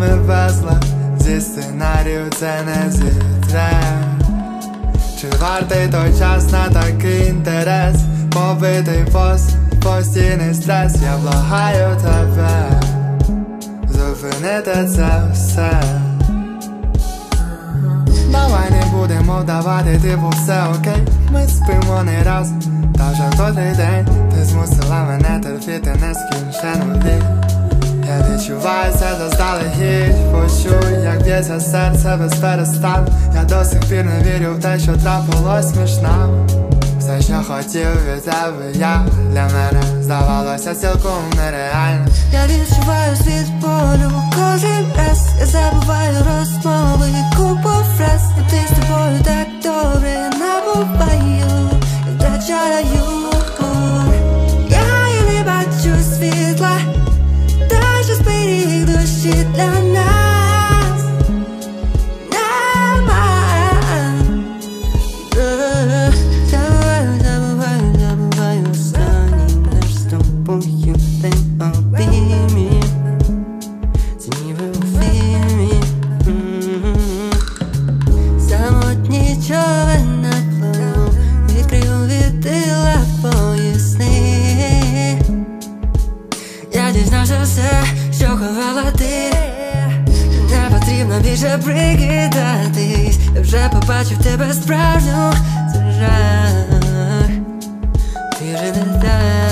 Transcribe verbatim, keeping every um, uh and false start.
нами везла, зі сценарію це не зітре. Чи вартий той час на такий інтерес? Побитий пост, постійний стрес. Я благаю тебе зупинити це все. Давай не будемо давати, типу все окей. Ми спимо не раз, та вже котрий день. Ти змусила мене терпіти нескінчену біль. Я відчуваю це заздалегідь. Почуй, як б'ється серце без перестану. Я до сих пір не вірю в те, що трапилось між нами. Все, що хотів від тебе я, для мене здавалося цілком нереально. Я відчуваю світ болю кожен раз. Я забуваю розмови і купу фраз. І ти з тобою так добре набуваю і втрачаю. Я і не бачу світла, та що зберіг душі для нас. Нема. Забуваю, забуваю, забуваю останній наш з тобою день обіймів. Це ніби у фільмі. Самотній човен над плавом, відкрив вітила поясни. Я дізнався все, що ховала ти. Не потрібно більше прикидатись. Я вже побачив тебе справжню. Це жах, ти вже не так.